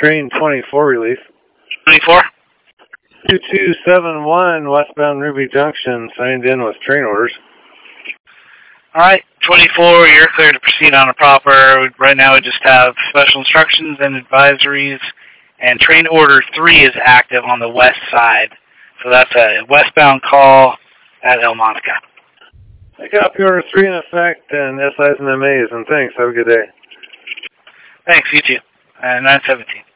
Train 24 release. 24? 2271 westbound Ruby Junction, signed in with train orders. Alright, 24, you're clear to proceed on a proper. Right now we just have special instructions and advisories, and train order 3 is active on the west side. So that's a westbound call at El Monica. I copy order 3 in effect, and SIs and MAs, and thanks. Have a good day. Thanks, you too. 917.